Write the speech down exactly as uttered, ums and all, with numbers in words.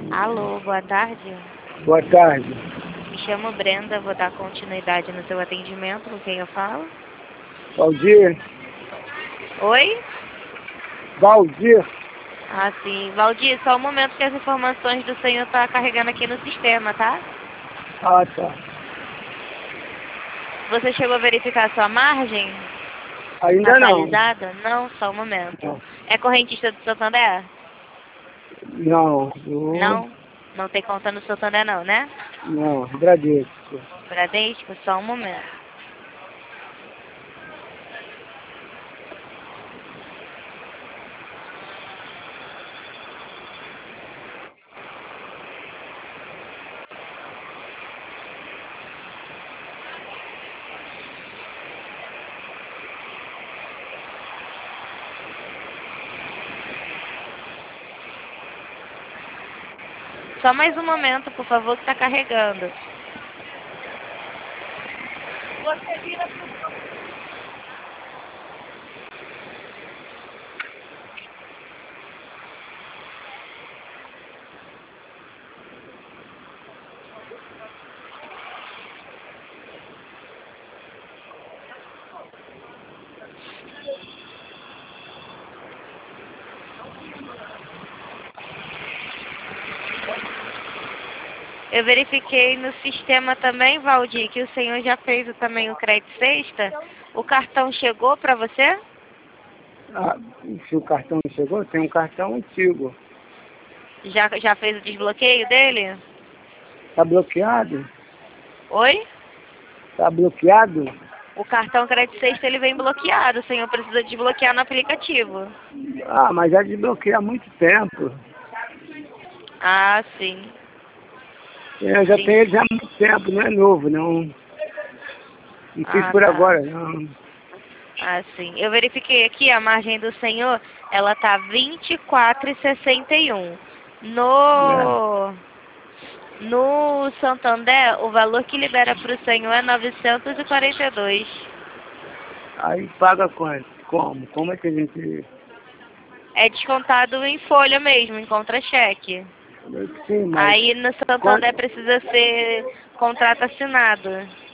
Alô, boa tarde. Boa tarde. Me chamo Brenda, vou dar continuidade no seu atendimento, com quem eu falo? Valdir? Oi? Valdir? Ah, sim. Valdir, só um momento que as informações do senhor estão carregando aqui no sistema, tá? Ah, tá. Você chegou a verificar a sua margem? Ainda Tá não. atualizada? Não, só um momento. Não. É correntista do Santander? Não, eu- Não? Não tem conta no Santander não, né? não, Bradesco. Bradesco? Só um momento. Só mais um momento, por favor, que tá carregando. Você vira pro... Eu verifiquei no sistema também, Valdir, que o senhor já fez o- também o crédito sexta. O cartão chegou para você? Ah, se o cartão não chegou, tem um cartão antigo. Já, já fez o desbloqueio dele? Tá bloqueado? Oi? Tá bloqueado? O cartão crédito sexta ele vem bloqueado. O senhor precisa desbloquear no aplicativo. Ah, mas já desbloqueei há muito tempo. Ah, sim. Eu já Sim. tenho ele já há muito tempo, não é novo, não. Não fiz Ah, por tá. agora, não. Ah, sim. Eu verifiquei aqui a margem do senhor, ela tá vinte e quatro e sessenta e um. É. No no Santander, o valor que libera para o senhor é novecentos e quarenta e dois. Aí paga quanto? Como? Como é que a gente... É descontado em folha mesmo, em contra-cheque. Sim, mas... Aí no Quanto... Santander precisa ser contrato assinado.